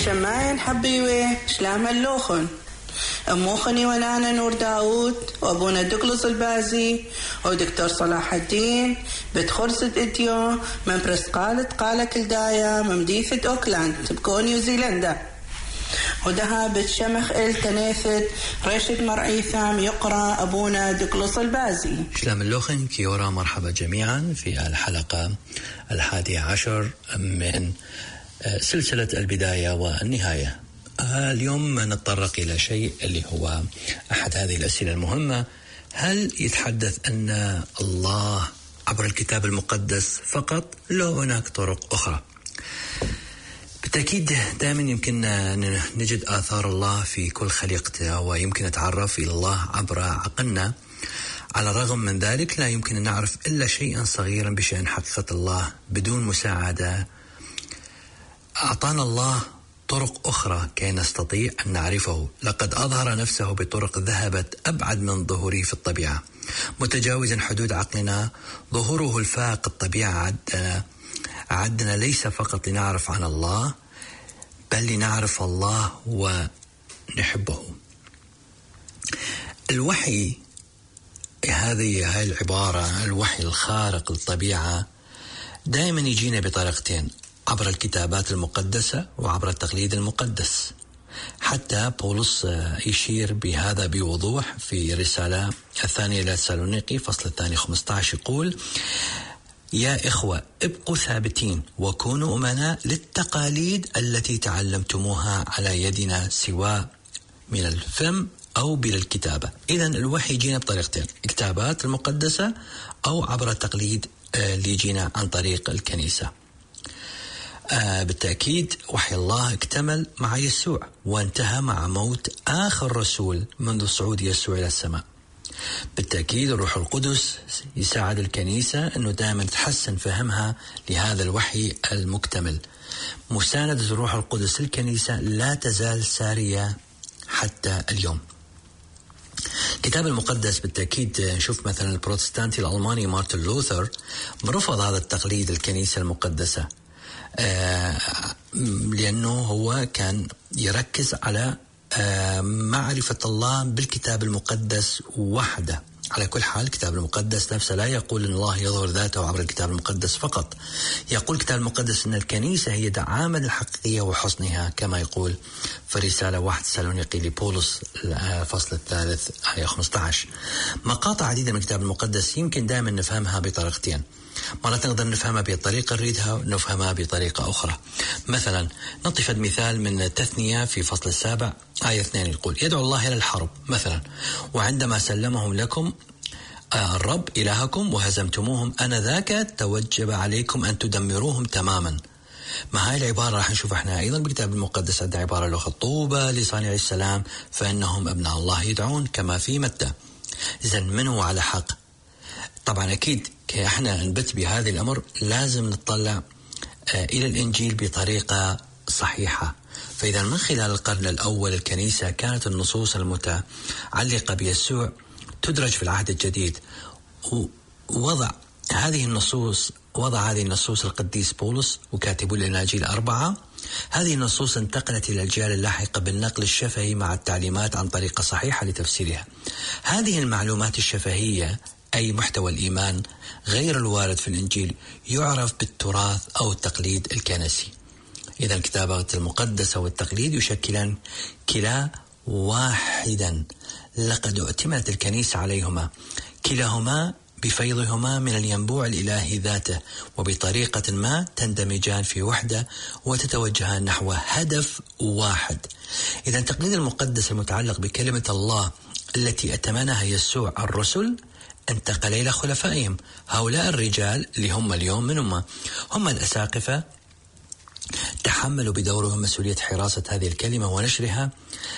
شماين حبيوي شلام اللوخن أموخني ونانا نور داود وأبونا دقلص البازي ودكتور صلاح الدين بتخرصة إديو من برسقالة قالة كلدايا ممديثة أوكلاند تبكو نيوزيلندا ودها بتشمخ التناثد رشد مرعيثام يقرأ أبونا دقلص البازي. شلام اللوخن كيورا، مرحبا جميعا في الحلقة 11 من سلسلة البداية والنهاية. اليوم نتطرق إلى شيء اللي هو أحد هذه الأسئلة المهمة: هل يتحدث أن الله عبر الكتاب المقدس فقط، لو هناك طرق أخرى؟ بالتأكيد دائما يمكن نجد آثار الله في كل خليقته، ويمكن نتعرف إلى الله عبر عقلنا. على الرغم من ذلك لا يمكن أن نعرف إلا شيئا صغيرا بشأن حقيقة الله بدون مساعدة. أعطانا الله طرق أخرى كي نستطيع أن نعرفه. لقد أظهر نفسه بطرق ذهبت أبعد من ظهوره في الطبيعة، متجاوزا حدود عقلنا. ظهوره الفائق الطبيعة عدنا ليس فقط لنعرف عن الله، بل لنعرف الله ونحبه. الوحي، هذه العبارة، الوحي الخارق للطبيعة، دائما يجينا بطريقتين: عبر الكتابات المقدسة وعبر التقليد المقدس. حتى بولس يشير بهذا بوضوح في رسالة الثانية إلى تسالونيقي فصل الثاني 15، يقول: يا إخوة ابقوا ثابتين وكونوا أمناء للتقاليد التي تعلمتموها على يدنا، سواء من الفم أو بالكتابة. إذن الوحي يجينا بطريقتين: الكتابات المقدسة أو عبر التقليد اللي يجينا عن طريق الكنيسة. بالتأكيد وحي الله اكتمل مع يسوع وانتهى مع موت آخر رسول منذ صعود يسوع إلى السماء. بالتأكيد الروح القدس يساعد الكنيسة أنه دائما تحسن فهمها لهذا الوحي المكتمل. مساندة الروح القدس للكنيسة لا تزال سارية حتى اليوم. الكتاب المقدس بالتأكيد نشوف مثلا البروتستانتي الألماني مارتن لوثر رفض هذا التقليد الكنيسة المقدسة، لأنه هو كان يركز على معرفة الله بالكتاب المقدس وحده. على كل حال الكتاب المقدس نفسه لا يقول أن الله يظهر ذاته عبر الكتاب المقدس فقط. يقول الكتاب المقدس أن الكنيسة هي دعامة الحقيقية وحسنها، كما يقول في رسالة 1 تسالونيقي لبولس فصل الثالث آية 15. مقاطع عديدة من الكتاب المقدس يمكن دائما نفهمها بطريقتين: مرة نقدر نفهمها بطريقة نريدها ونفهمها بطريقة أخرى. مثلا نعطي مثال من التثنية في فصل 7 آية 2، يقول: يدعو الله إلى الحرب مثلا، وعندما سلمهم لكم الرب إلهكم وهزمتموهم أنذاك توجب عليكم أن تدمروهم تماما. ما هاي العبارة راح نشوف احنا أيضا بالكتاب المقدس عندنا عبارة له طوبى لصانع السلام فإنهم أبناء الله يدعون، كما في متى. إذن من هو على حق؟ طبعا أكيد كي احنا نبت بهذا الأمر لازم نطلع إلى الإنجيل بطريقة صحيحة. فإذا من خلال القرن الأول الكنيسة كانت النصوص المتعلقة بيسوع تدرج في العهد الجديد، ووضع هذه النصوص القديس بولس وكاتبو الأناجيل 4. هذه النصوص انتقلت إلى الأجيال اللاحقة بالنقل الشفهي مع التعليمات عن طريقة صحيحة لتفسيرها. هذه المعلومات الشفهية أي محتوى الإيمان غير الوارد في الإنجيل يعرف بالتراث أو التقليد الكنسي. إذا الكتابات المقدسة والتقليد يشكلان كلا واحدا، لقد اعتمدت الكنيسة عليهما، كلاهما بفيضهما من الينبوع الإلهي ذاته، وبطريقة ما تندمجان في وحدة وتتوجهان نحو هدف واحد. إذا التقليد المقدس المتعلق بكلمة الله التي أتمنها يسوع الرسل انتقل إلى خلفائهم. هؤلاء الرجال اللي هم اليوم من هم الأساقفة، تحملوا بدورهم مسؤولية حراسة هذه الكلمة ونشرها.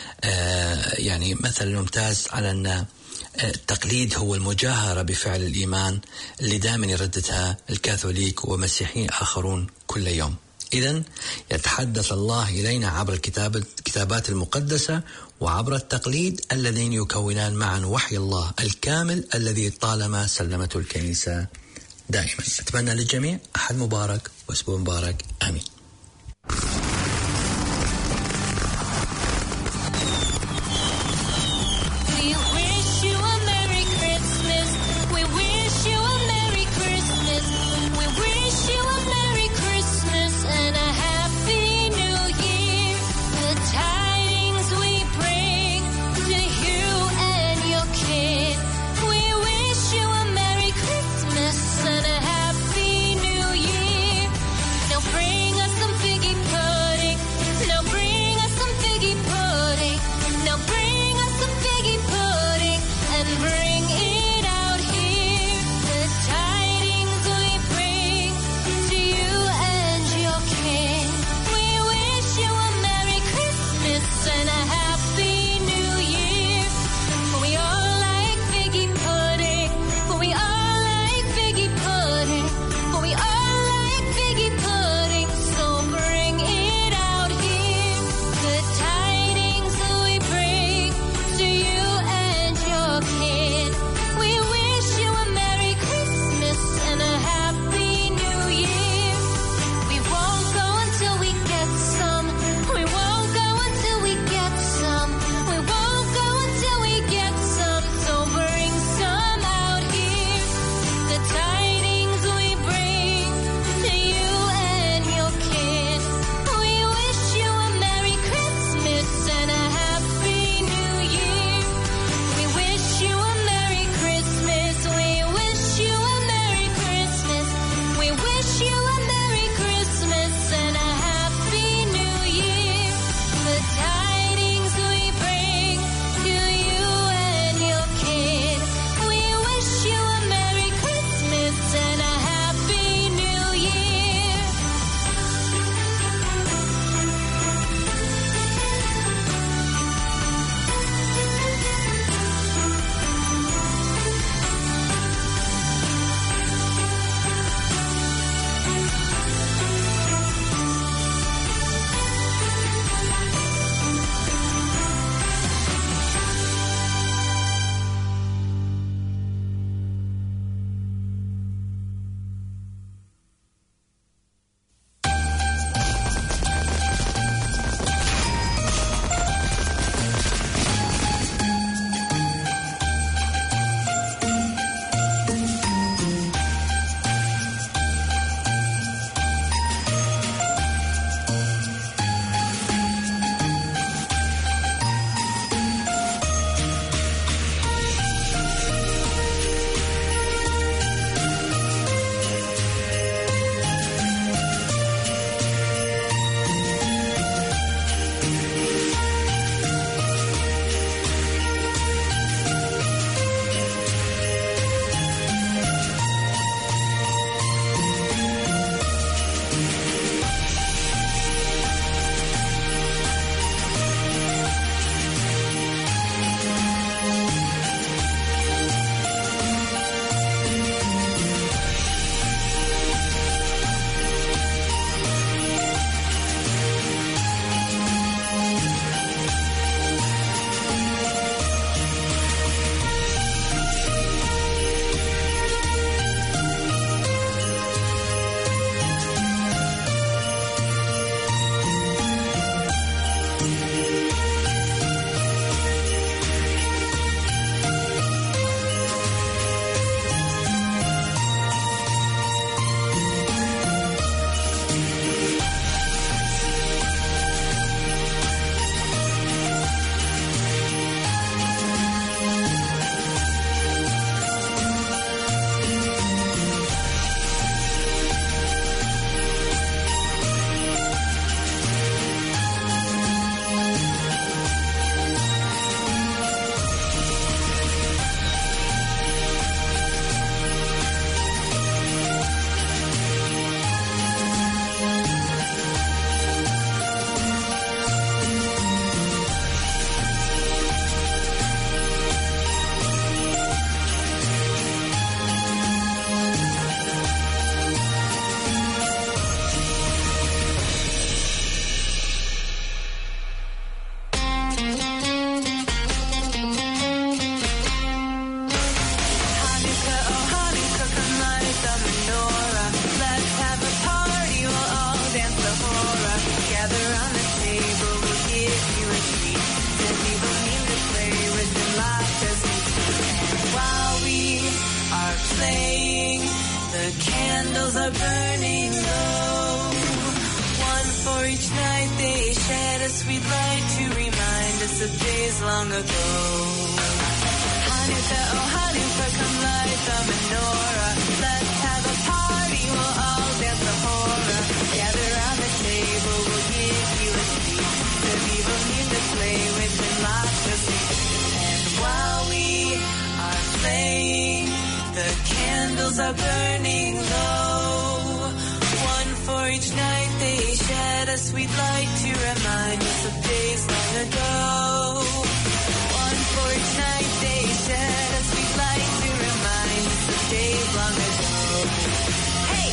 يعني مثل ممتاز على أن التقليد هو المجاهرة بفعل الإيمان اللي دائما يرددها الكاثوليك ومسيحيين آخرون كل يوم. إذن يتحدث الله إلينا عبر الكتابات المقدسة وعبر التقليد اللذين يكونان معا وحي الله الكامل الذي طالما سلمته الكنيسة دائما. أتمنى للجميع أحد مبارك وأسبوع مبارك. آمين. Gather around the table, we'll give you a treat. Ten people need to play with and laugh as we do. And while we are playing, the candles are burning low. One for each night they shed a sweet light to remind us of days long ago. Hanukkah, oh Hanukkah, come light the menorah. Let's have a party, we'll all dance the hora. Gather around the table, we'll give you a treat. The people need to play with and laugh as we do. And while we are playing, the candles are burning low. One for each night they shed a sweet light to remind us of days long ago. One for each night they shed a sweet light to remind us of days long ago. Hey!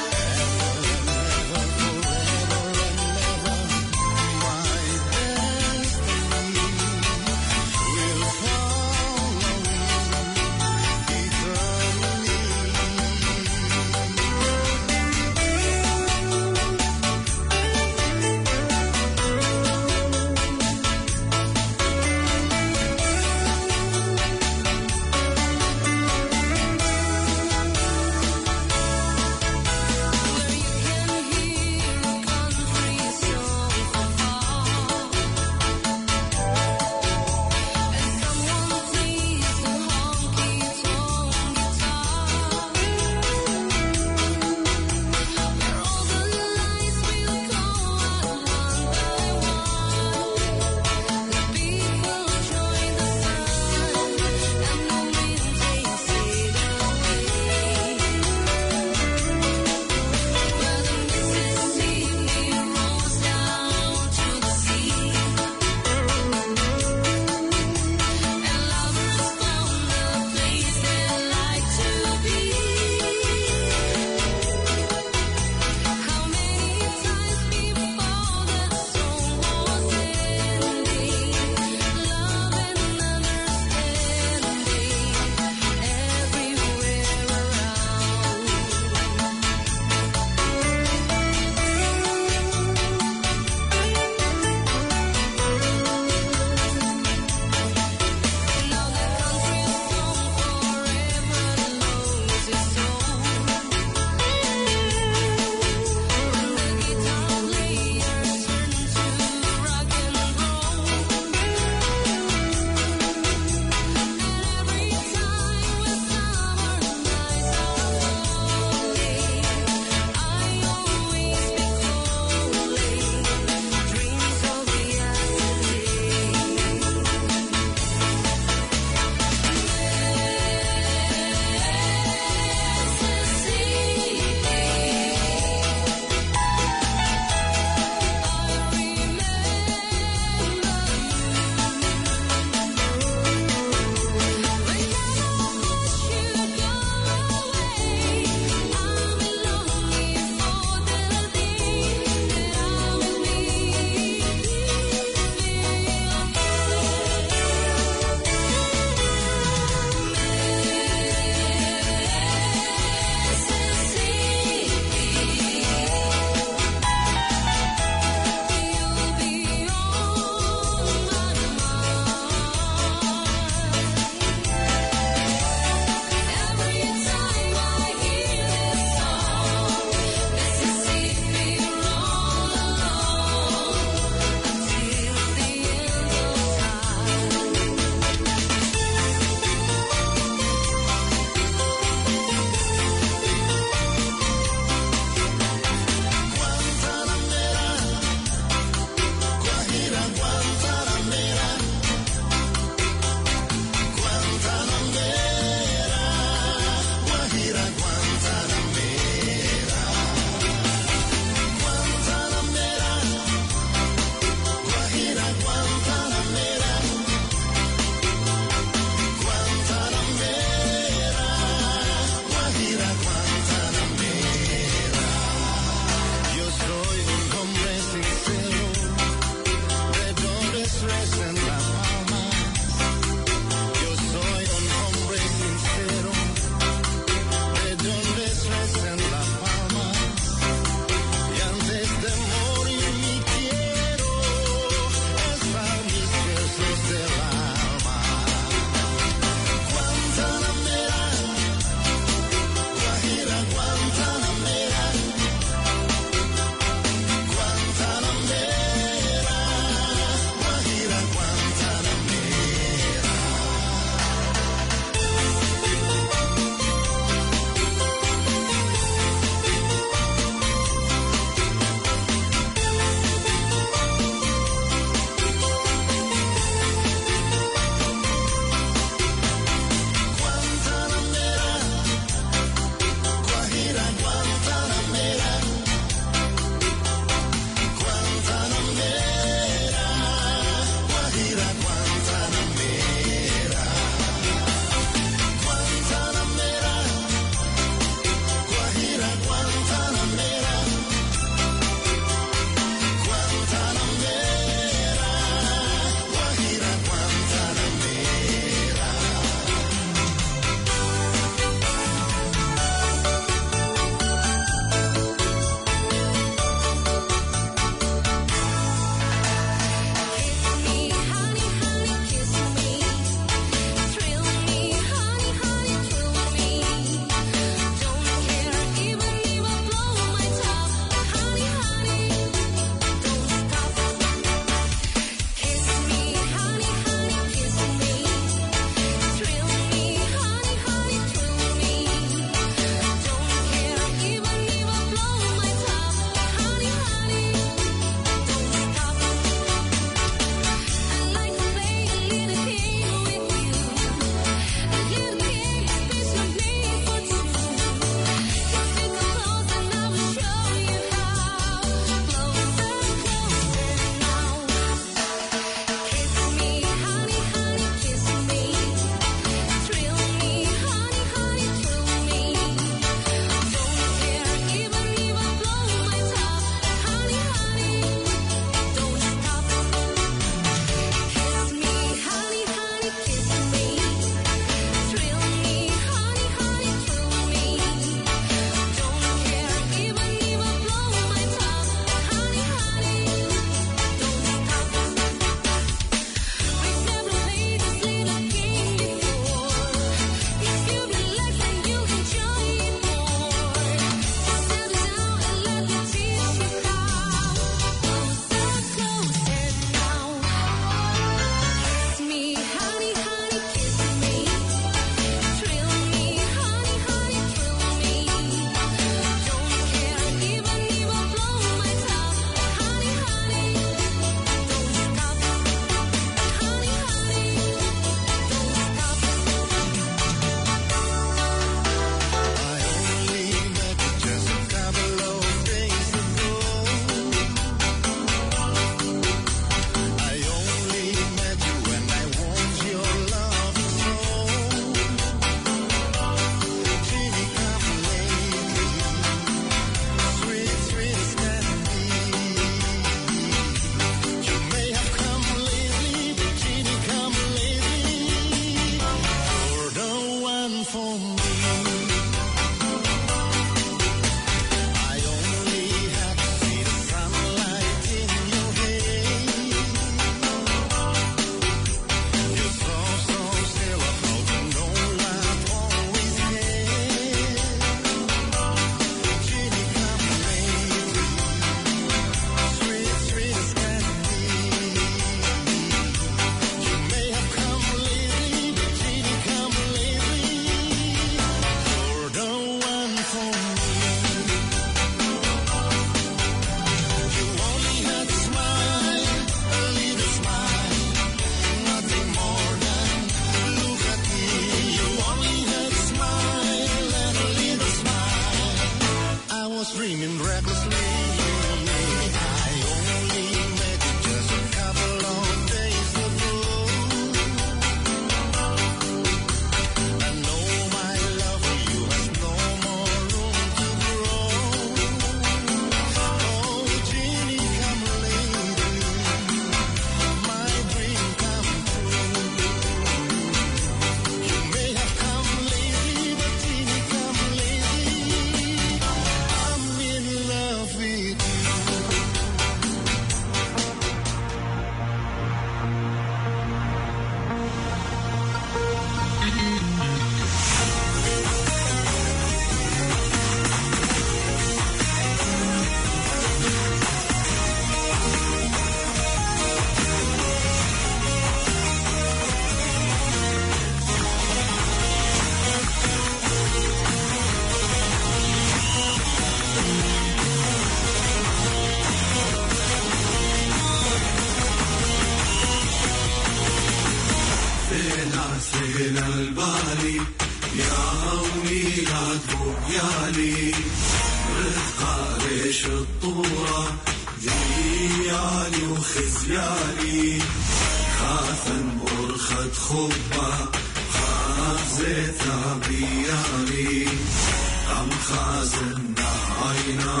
ثيل البالي يا ولاد بويالي رزق ريش الطورة ذيالي وخزيالي خاثن برخة خبة خازيتها بيالي قم خازن عينا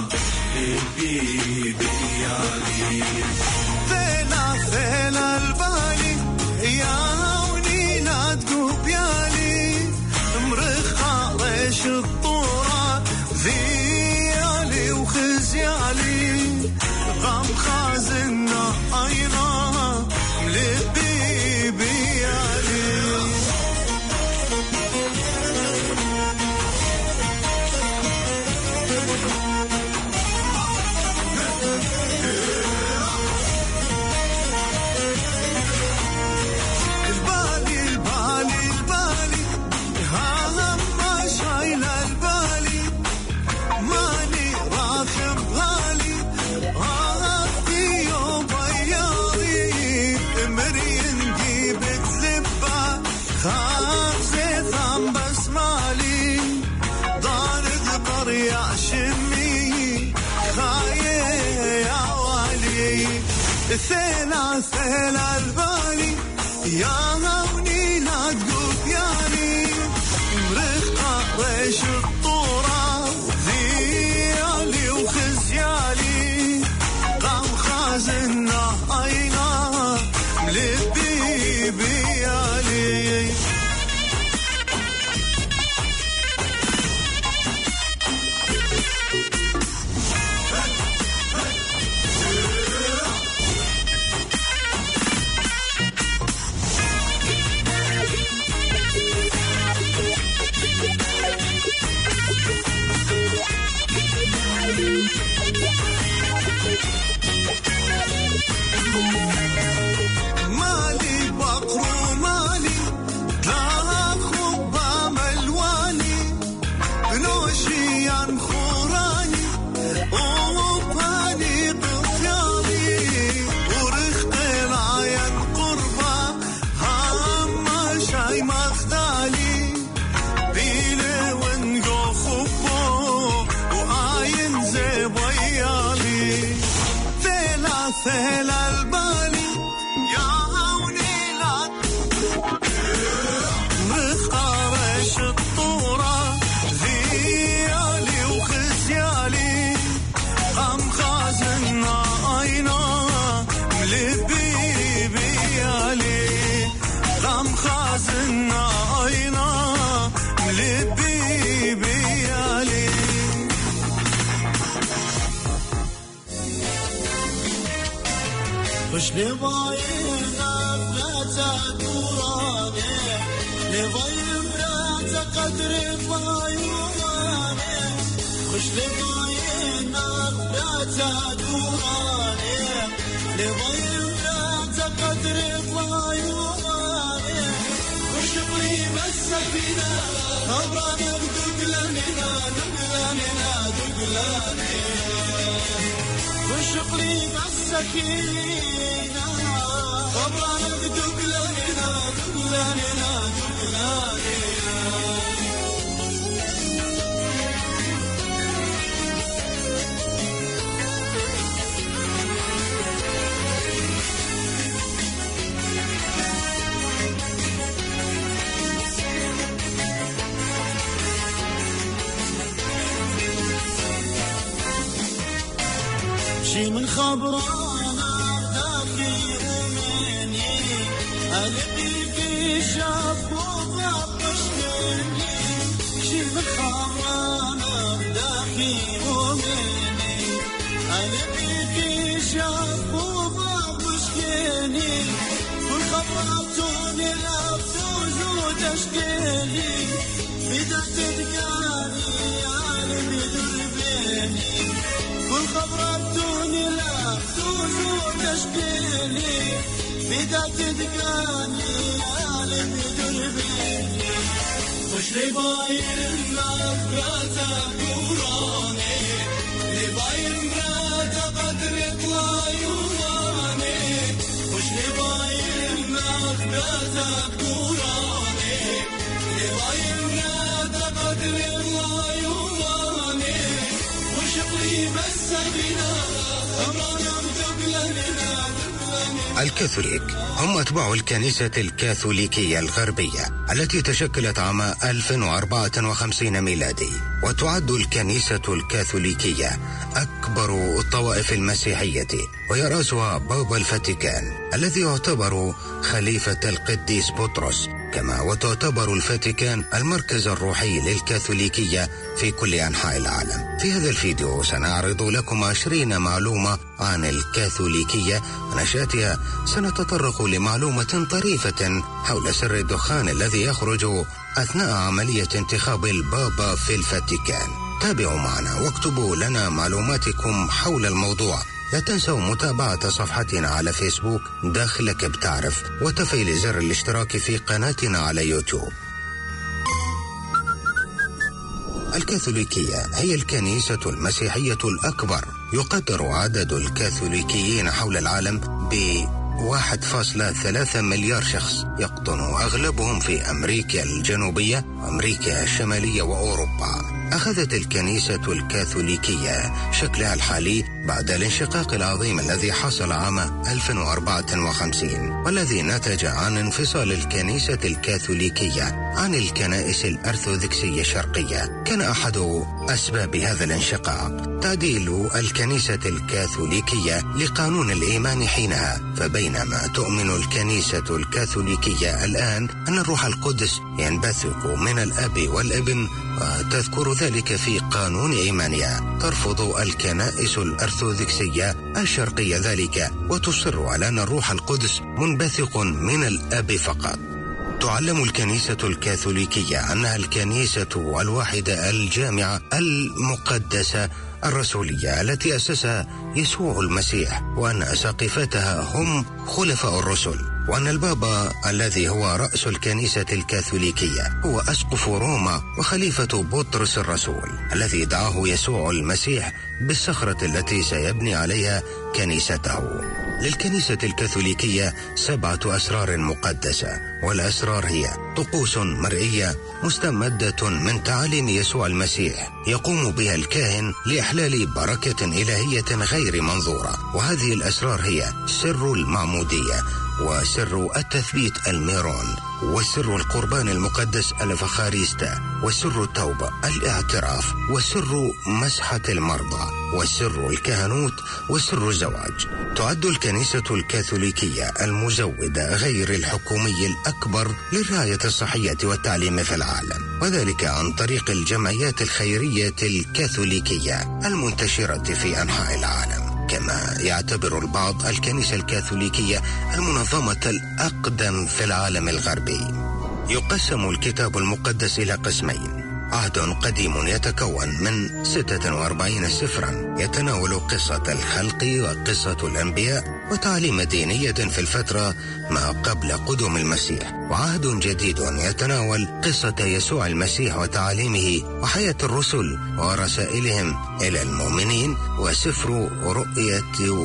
بيالي ثيل البالي يا ونينا تقوب يالي مرخة ريش الطورة ذيالي وخزيالي قام خازنا عينا ملبي بيالي ثيل البالي يا ونينا تقوب يالي مرقة ريش الطورة ذيالي وخزيالي قام خازنا عينا ملبي بيالي مالي بقر مالي لا خبا ملواني بنوشي عن خوراني وباني قفياني ورخت العين قربا هم شاي مخدالي بيلي ونقو خبو وعين زي بيالي ثيل البالي يا ونيلات مرخة ريش الطورة ذيالي وخزيالي قام خازنا عينا ملبي بيالي قام خازنا عينا ملبي بيالي وش لباينا بلاتا دوراني لباين بلاتا قدر بايواني وش لباينا بلاتا دوراني لباين بلاتا قدر بايواني وش قريب السفينة أبرانا بدقلاننا دقلاني وش قريب السكينة خبرنا بدقلاننا دقلاني شي من خبرانا داخي ومني ألقي في شاب وضبش مني شي من خبرانا داخي ومني ألقي في شاب وضبش مني كل خبراتوني لابتوز وتشكيلي بدأت تدقاني عالمي دربيني كل خبراتوني لابتوز وتشكيلي بدأت تدقاني عالمي دربيني وش لباين مراتك وراني لباين مراتك قدر يطلع يواني وش لباين مراتك ذاتك نوراني لضايمنا تقدر الله يواني وشقلي مسكنا أمرنا مدبلنا. الكاثوليك هم أتباع الكنيسة الكاثوليكية الغربية التي تشكلت عام 1054 ميلادي، وتعد الكنيسة الكاثوليكية أكبر الطوائف المسيحية، وهي رأسها بابا الفاتيكان الذي يعتبر خليفة القديس بطرس، كما وتعتبر الفاتيكان المركز الروحي للكاثوليكية في كل أنحاء العالم. في هذا الفيديو سنعرض لكم 20 معلومة عن الكاثوليكية، ونشأتها سنتطرق لمعلومة طريفة حول سر الدخان الذي يخرج أثناء عملية انتخاب البابا في الفاتيكان. تابعوا معنا واكتبوا لنا معلوماتكم حول الموضوع. لا تنسوا متابعة صفحتنا على فيسبوك داخلك بتعرف، وتفعيل زر الاشتراك في قناتنا على يوتيوب. الكاثوليكية هي الكنيسة المسيحية الأكبر. يقدر عدد الكاثوليكيين حول العالم ب 1.3 مليار شخص، يقطن أغلبهم في أمريكا الجنوبية وأمريكا الشمالية وأوروبا. أخذت الكنيسة الكاثوليكية شكلها الحالي بعد الانشقاق العظيم الذي حصل عام 1054، والذي نتج عن انفصال الكنيسة الكاثوليكية عن الكنائس الأرثوذكسية الشرقية. كان أحد أسباب هذا الانشقاق تعديل الكنيسة الكاثوليكية لقانون الإيمان حينها، فبينما تؤمن الكنيسة الكاثوليكية الآن أن الروح القدس ينبثق من الأب والابن، وتذكر ذلك في قانون إيمانها، ترفض الكنائس الأرثوذكسية الشرقية ذلك، وتصر على أن الروح القدس منبثق من الأب فقط. تعلم الكنيسة الكاثوليكية أنها الكنيسة الواحدة الجامعة المقدسة الرسولية التي أسسها يسوع المسيح، وأن أساقفتها هم خلفاء الرسل، وأن البابا الذي هو رأس الكنيسة الكاثوليكية هو أسقف روما وخليفة بطرس الرسول الذي دعاه يسوع المسيح بالصخرة التي سيبني عليها كنيسته. للكنيسة الكاثوليكية 7 أسرار مقدسة، والأسرار هي طقوس مرئية مستمدة من تعاليم يسوع المسيح يقوم بها الكاهن لإحلال بركة إلهية غير منظورة، وهذه الأسرار هي سر المعمودية، وسر التثبيت الميرون، وسر القربان المقدس الفخاريستا، وسر التوبة الاعتراف، وسر مسحة المرضى، وسر الكهنوت، وسر الزواج. تعد الكنيسة الكاثوليكية المزودة غير الحكومي الأكبر للرعاية الصحية والتعليم في العالم، وذلك عن طريق الجمعيات الخيرية الكاثوليكية المنتشرة في أنحاء العالم. كما يعتبر البعض الكنيسة الكاثوليكية المنظمة الأقدم في العالم الغربي. يقسم الكتاب المقدس إلى قسمين: عهد قديم يتكون من 46 سفرا يتناول قصة الخلق وقصة الأنبياء وتعليم دينية في الفترة ما قبل قدوم المسيح، وعهد جديد يتناول قصة يسوع المسيح وتعاليمه وحياة الرسل ورسائلهم إلى المؤمنين، وسفر رؤية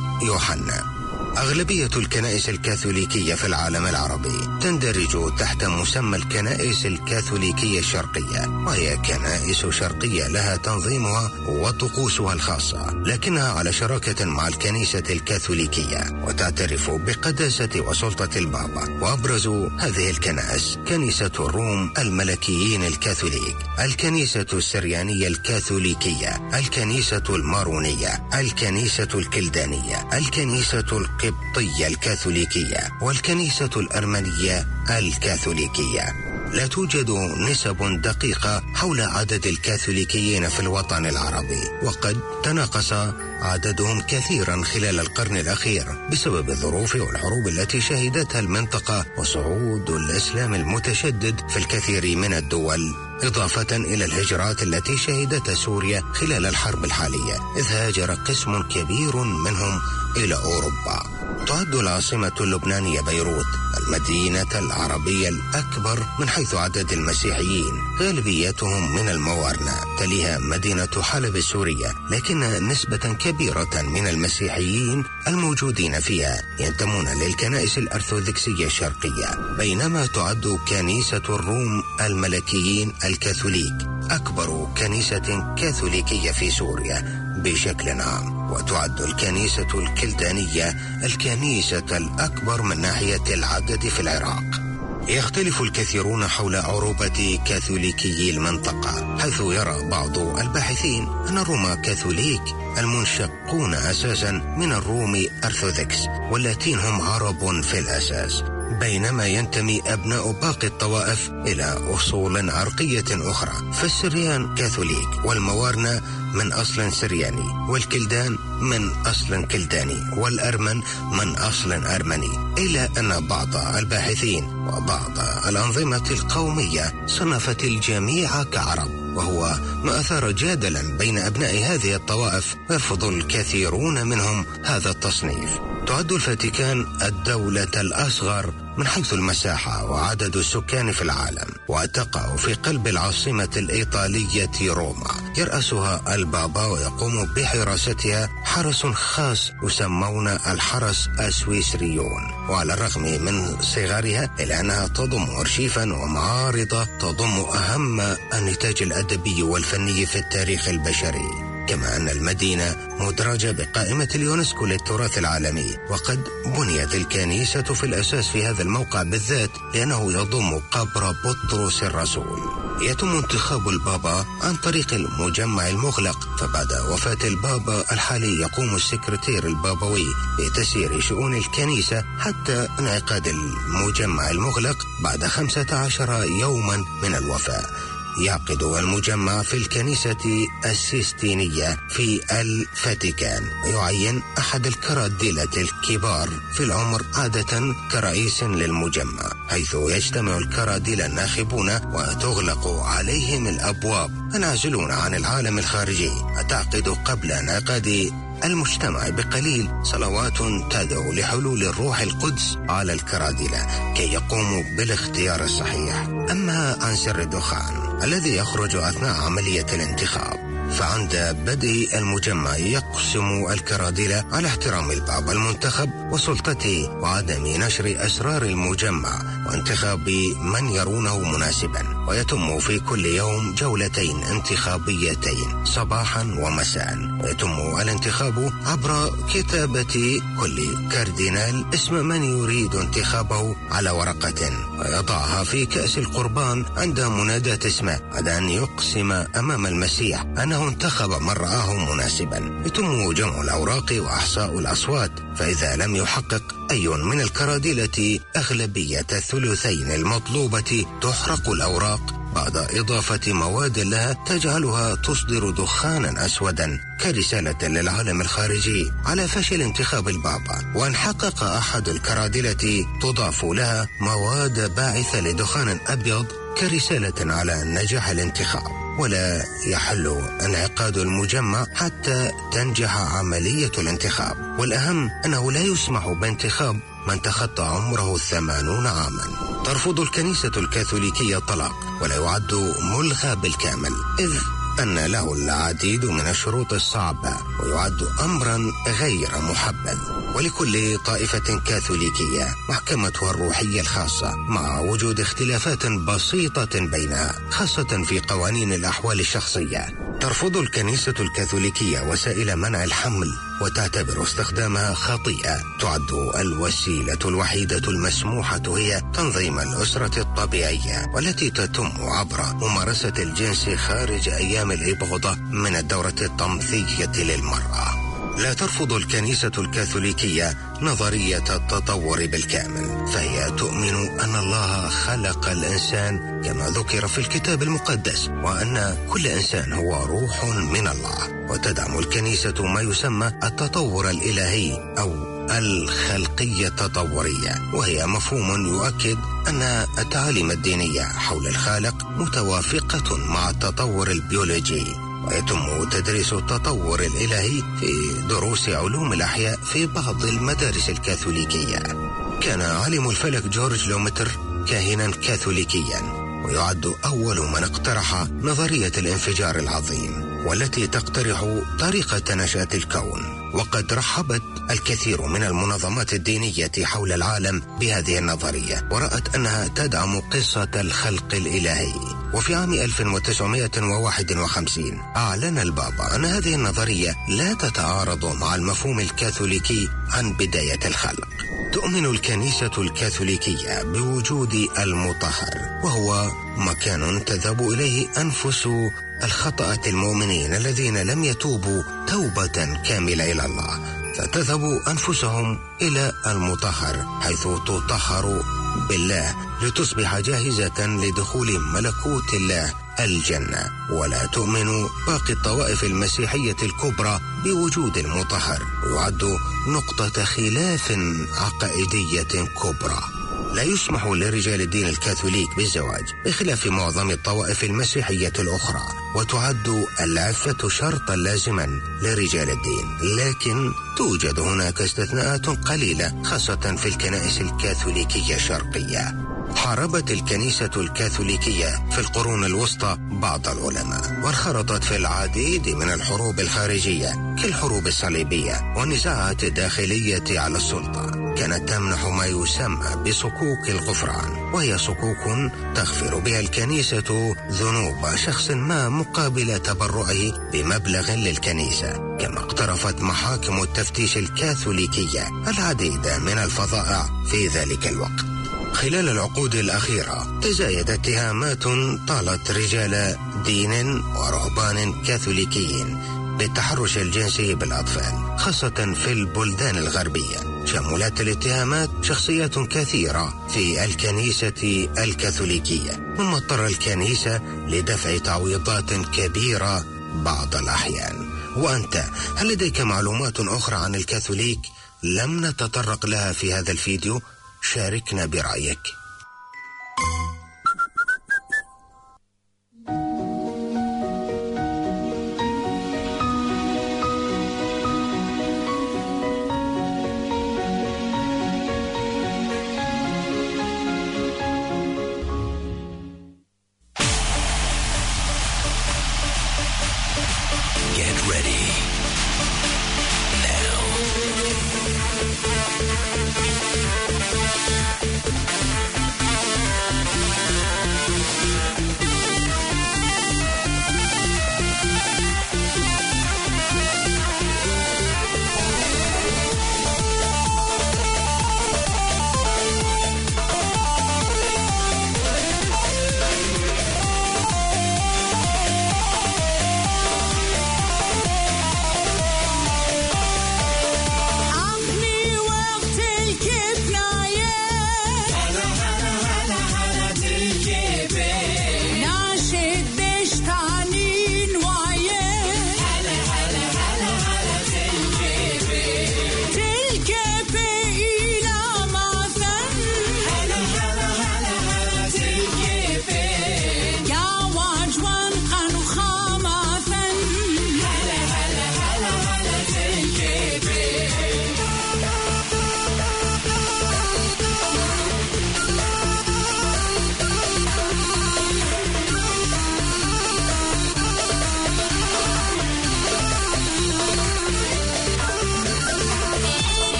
يوحنا. أغلبية الكنائس الكاثوليكية في العالم العربي تندرج تحت مسمى الكنائس الكاثوليكية الشرقية، وهي كنائس شرقية لها تنظيمها وطقوسها الخاصة، لكنها على شراكة مع الكنيسة الكاثوليكية وتعترف بقداسة وسلطة البابا. وأبرز هذه الكنائس كنيسة الروم الملكيين الكاثوليك، الكنيسة السريانية الكاثوليكية، الكنيسة المارونية، الكنيسة الكلدانية، الكنيسة القبطية الكاثوليكية، والكنيسة الأرمنية الكاثوليكية. لا توجد نسب دقيقة حول عدد الكاثوليكيين في الوطن العربي، وقد تناقص عددهم كثيرا خلال القرن الأخير بسبب الظروف والحروب التي شهدتها المنطقة وصعود الإسلام المتشدد في الكثير من الدول، إضافة إلى الهجرات التي شهدتها سوريا خلال الحرب الحالية، إذ هاجر قسم كبير منهم إلى أوروبا. تعد العاصمة اللبنانية بيروت المدينة العربية الأكبر من حيث عدد المسيحيين، غالبيتهم من الموارنة، تليها مدينة حلب السورية، لكن نسبة كبيرة من المسيحيين الموجودين فيها ينتمون للكنائس الأرثوذكسية الشرقية، بينما تعد كنيسة الروم الملكيين الكاثوليك أكبر كنيسة كاثوليكية في سوريا بشكل عام، وتعد الكنيسة الكلدانية الكنيسة الأكبر من ناحية العدد في العراق. يختلف الكثيرون حول عروبة كاثوليكي المنطقة، حيث يرى بعض الباحثين أن الروم كاثوليك المنشقون أساسا من الروم أرثوذكس، واللاتين هم عرب في الأساس، بينما ينتمي أبناء باقي الطوائف إلى أصول عرقية أخرى، فالسريان كاثوليك، والموارنة من أصل سرياني، والكلدان من أصل كلداني، والأرمن من أصل أرمني، إلا أن بعض الباحثين وبعض الأنظمة القومية صنفت الجميع كعرب، وهو ما أثار جدلا بين أبناء هذه الطوائف، يرفض الكثيرون منهم هذا التصنيف. تعد الفاتيكان الدولة الأصغر من حيث المساحة وعدد السكان في العالم، وتقع في قلب العاصمة الإيطالية روما، يرأسها البابا ويقوم بحراستها حرس خاص يسمون الحرس السويسريون، وعلى الرغم من صغرها إلا أنها تضم أرشيفا ومعارض تضم أهم النتاج الأدبي والفني في التاريخ البشري، كما أن المدينة مدرجة بقائمة اليونسكو للتراث العالمي، وقد بنيت الكنيسة في الأساس في هذا الموقع بالذات لأنه يضم قبر بطرس الرسول. يتم انتخاب البابا عن طريق المجمع المغلق، فبعد وفاة البابا الحالي يقوم السكرتير البابوي بتسيير شؤون الكنيسة حتى انعقاد المجمع المغلق بعد 15 يوما من الوفاة. يعقد المجمع في الكنيسة السيستينية في الفاتيكان، ويعين أحد الكرادلة الكبار في العمر عادة كرئيس للمجمع، حيث يجتمع الكرادلة الناخبون وتغلق عليهم الأبواب منعزلون عن العالم الخارجي، وتعقد قبل انعقاد المجتمع بقليل صلوات تدعو لحلول الروح القدس على الكرادلة كي يقوموا بالاختيار الصحيح. أما عن سر الدخان الذي يخرج أثناء عملية الانتخاب، فعند بدء المجمع يقسم الكرادلة على احترام البابا المنتخب وسلطته وعدم نشر أسرار المجمع وانتخاب من يرونه مناسبا، ويتم في كل يوم جولتين انتخابيتين صباحا ومساء، ويتم الانتخاب عبر كتابة كل كاردينال اسم من يريد انتخابه على ورقة ويضعها في كأس القربان عند مناداة اسمه، بعد أن يقسم أمام المسيح أنه انتخب من رآه مناسبا. يتم جمع الأوراق وأحصاء الأصوات، فإذا لم يحقق أي من الكرادلة أغلبية الثلثين المطلوبة تحرق الأوراق بعد إضافة مواد لها تجعلها تصدر دخانا أسودا كرسالة للعالم الخارجي على فشل انتخاب البابا. وإن حقق أحد الكرادلة تضاف لها مواد باعثة لدخان أبيض كرسالة على نجاح الانتخاب، ولا يحل انعقاد المجمع حتى تنجح عملية الانتخاب. والأهم أنه لا يسمح بانتخاب من تخطى عمره 80 عاما. ترفض الكنيسة الكاثوليكية الطلاق، ولا يعد ملغى بالكامل، إذ أن له العديد من الشروط الصعبة ويعد أمرا غير محبذ. ولكل طائفة كاثوليكية محكمتها الروحية الخاصة، مع وجود اختلافات بسيطة بينها خاصة في قوانين الأحوال الشخصية. ترفض الكنيسة الكاثوليكية وسائل منع الحمل، وتعتبر استخدامها خطيئة. تعد الوسيلة الوحيدة المسموحة هي تنظيم الأسرة الطبيعية، والتي تتم عبر ممارسة الجنس خارج أيام الإباضة من الدورة الطمثية للمرأة. لا ترفض الكنيسة الكاثوليكية نظرية التطور بالكامل، فهي تؤمن أن الله خلق الإنسان كما ذكر في الكتاب المقدس، وأن كل إنسان هو روح من الله. وتدعم الكنيسة ما يسمى التطور الإلهي أو الخلقية التطورية، وهي مفهوم يؤكد أن التعاليم الدينية حول الخالق متوافقة مع التطور البيولوجي، ويتم تدريس التطور الإلهي في دروس علوم الأحياء في بعض المدارس الكاثوليكية. كان عالم الفلك جورج لومتر كاهنا كاثوليكيا، ويعد أول من اقترح نظرية الانفجار العظيم والتي تقترح طريقة نشأة الكون. وقد رحبت الكثير من المنظمات الدينية حول العالم بهذه النظرية، ورأت أنها تدعم قصة الخلق الإلهي. وفي عام 1951 أعلن البابا أن هذه النظرية لا تتعارض مع المفهوم الكاثوليكي عن بداية الخلق. تؤمن الكنيسة الكاثوليكية بوجود المطهر، وهو مكان تذهب إليه أنفس الخطأة المؤمنين الذين لم يتوبوا توبة كاملة إلى الله، فتذهب أنفسهم إلى المطهر حيث تطهر بالله لتصبح جاهزة لدخول ملكوت الله الجنة. ولا تؤمن باقي الطوائف المسيحية الكبرى بوجود المطهر، ويعد نقطة خلاف عقائدية كبرى. لا يسمح لرجال الدين الكاثوليك بالزواج بخلاف معظم الطوائف المسيحية الأخرى، وتعد العفة شرطا لازما لرجال الدين، لكن توجد هناك استثناءات قليلة خاصة في الكنائس الكاثوليكية الشرقية. حاربت الكنيسة الكاثوليكية في القرون الوسطى بعض العلماء، وانخرطت في العديد من الحروب الخارجية كالحروب الصليبية والنزاعات الداخلية على السلطة. كانت تمنح ما يسمى بصكوك الغفران، وهي صكوك تغفر بها الكنيسة ذنوب شخص ما مقابل تبرعه بمبلغ للكنيسة. كما اقترفت محاكم التفتيش الكاثوليكية العديد من الفظائع في ذلك الوقت. خلال العقود الأخيرة تزايد اتهامات طالت رجال دين ورهبان كاثوليكيين بالتحرش الجنسي بالأطفال، خاصة في البلدان الغربية. شملت الاتهامات شخصيات كثيرة في الكنيسة الكاثوليكية، مما اضطر الكنيسة لدفع تعويضات كبيرة بعض الأحيان. وأنت، هل لديك معلومات أخرى عن الكاثوليك لم نتطرق لها في هذا الفيديو؟ شاركنا برأيك. Get ready. Now.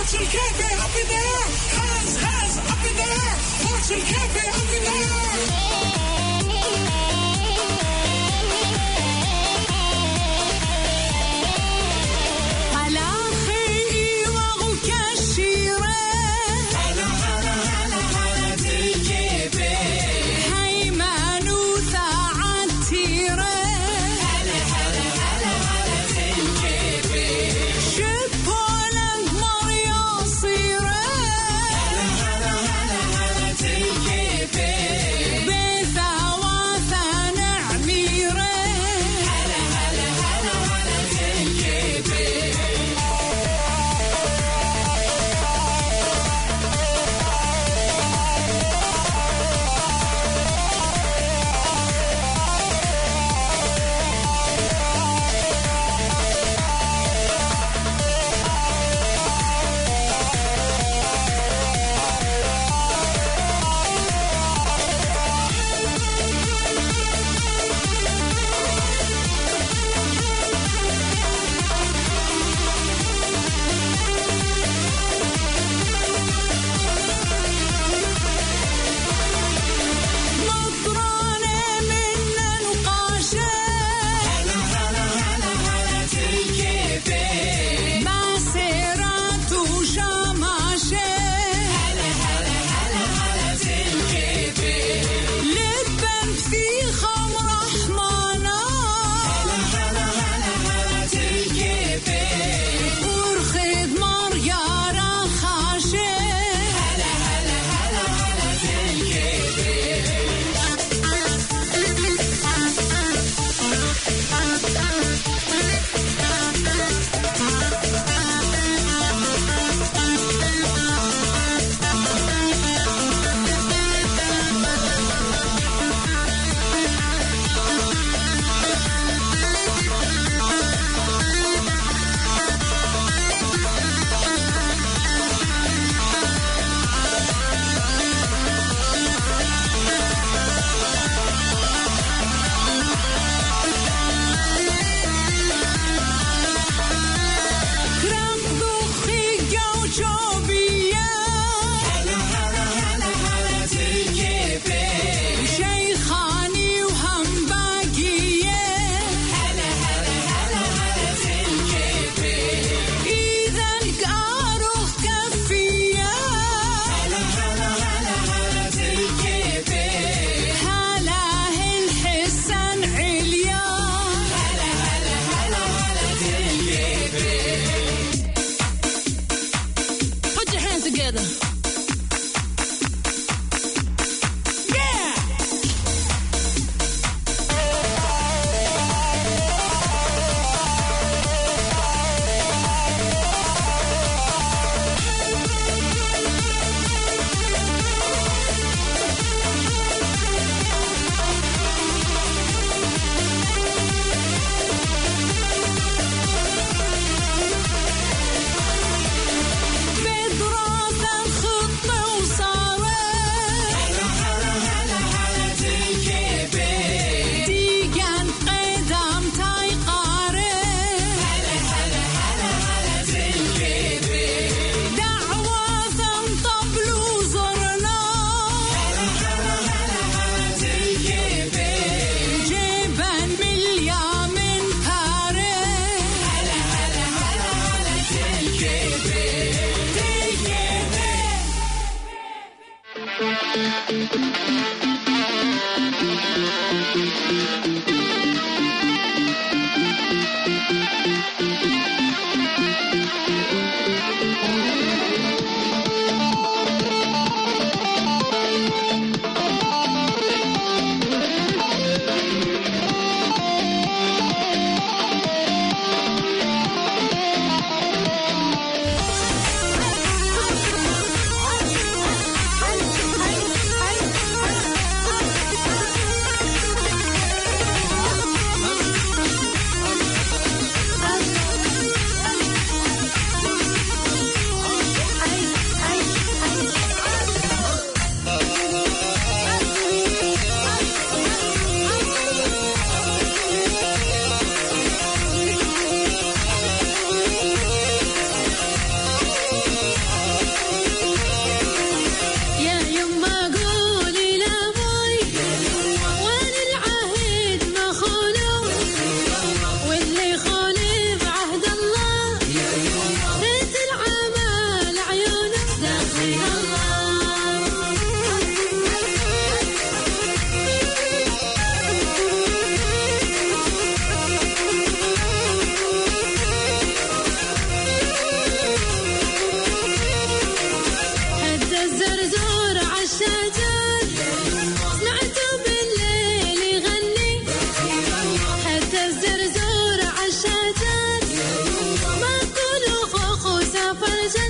Watch el cafe up in the air. Hands up in the air. Watch el cafe up in the air.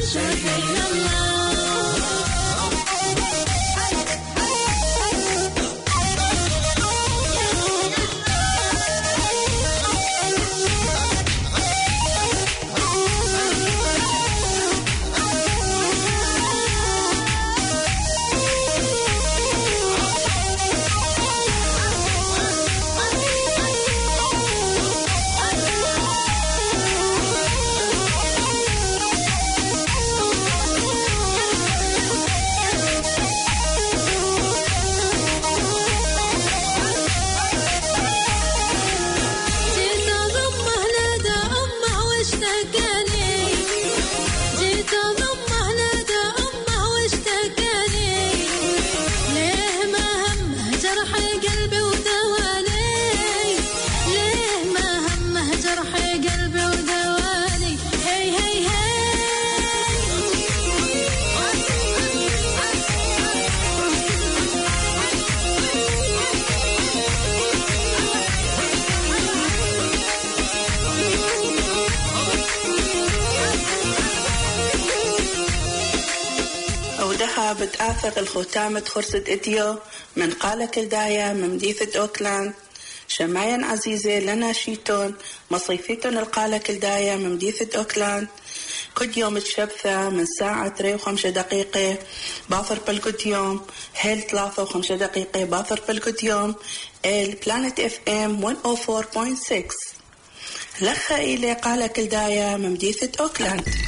بتآثر الختامة خرصة إديو من قالة كلدايا من مديثة أوكلاند شمايا عزيزة لنا شيتون مصيفيتون القالة كلدايا من مديثة أوكلاند كل يوم الشبثة من ساعة 3:05 باثر بالكد يوم هيل 3:05 باثر بالكد يوم البلانت FM 104.6 لخا إلي قالة كلدايا من مديثة أوكلاند.